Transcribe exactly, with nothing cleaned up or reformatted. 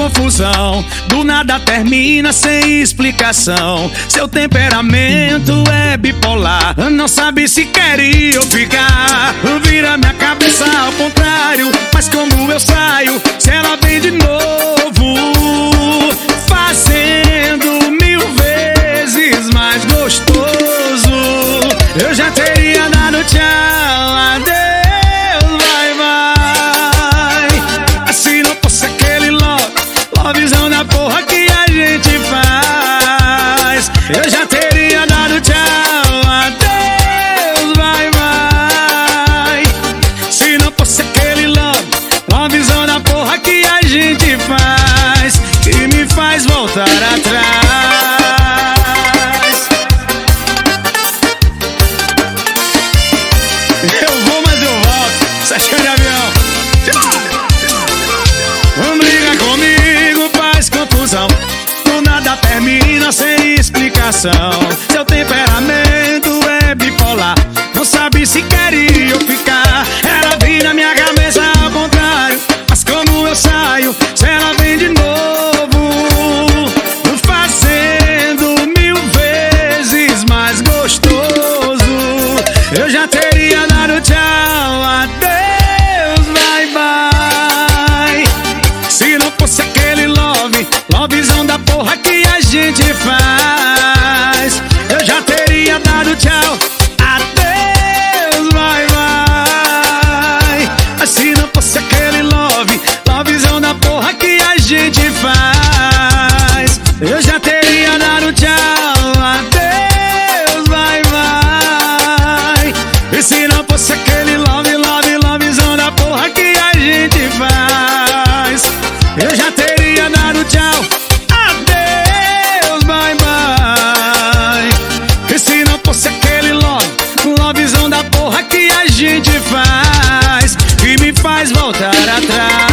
confusão, do nada termina sem explicação. Seu temperamento é bipolar, não sabe se quer ir ou ficar. Vira minha cabeça ao contrário, mas como eu saio, se ela vem de novo, fazendo mil vezes mais gostoso. Eu já teria dado tchau, adeus, vai, vai. Se não fosse aquele love, lovezão da porra que a gente faz, eu já teria dado tchau, adeus, vai, vai. Se não fosse aquele love, lovezão da porra que a gente faz, que me faz voltar atrás. Eu vou, mas eu volto. Sachê de avião. Não briga comigo, faz confusão, do nada termina sem explicação. Seu temperamento é bipolar, não sabe se quer ir ou ficar. Ela vira minha cabeça ao contrário, mas como eu saio, se ela vem de novo, fazendo mil vezes mais gostoso. Eu já teria dado tchau, adeus, vai, vai. Se não fosse aquele love, lovezão da porra que a gente faz, eu já teria dado tchau, adeus, vai, vai. Se não fosse aquele love, lovezão da porra que a gente faz, eu já teria dado tchau, adeus, vai, vai. E se não fosse aquele love, love, lovezão da porra que a gente faz, eu já teria dado tchau, adeus, bye, bye. E se não fosse aquele love, lovezão da porra que a gente faz, que me faz voltar atrás.